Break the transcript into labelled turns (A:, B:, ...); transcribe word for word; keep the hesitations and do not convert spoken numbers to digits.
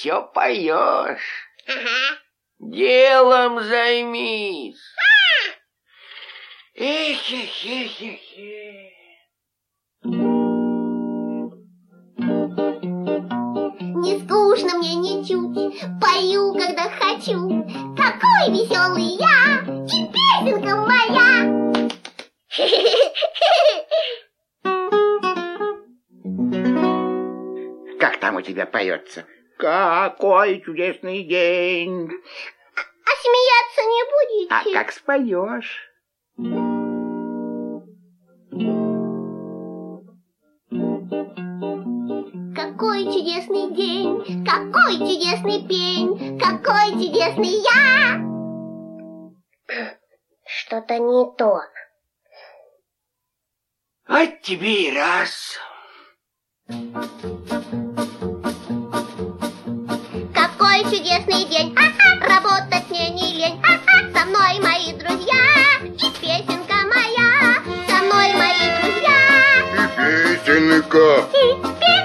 A: все поешь.
B: Ага.
A: Делом займись. Эх, эх, эх, эх, эх.
B: Не скучно мне ничуть, пою, когда хочу. Какой веселый я, и песенка моя.
C: Как там у тебя поется? Какой чудесный день.
B: А смеяться не будете?
C: А как споешь?
B: Какой чудесный день, какой чудесный пень, какой чудесный я. Что-то не то.
A: А тебе и раз.
B: Какой чудесный день, ха-ха, работать мне не лень, ха-ха, со мной мои друзья, и песенка моя, со мной мои друзья,
C: И песенка.
B: и песенка.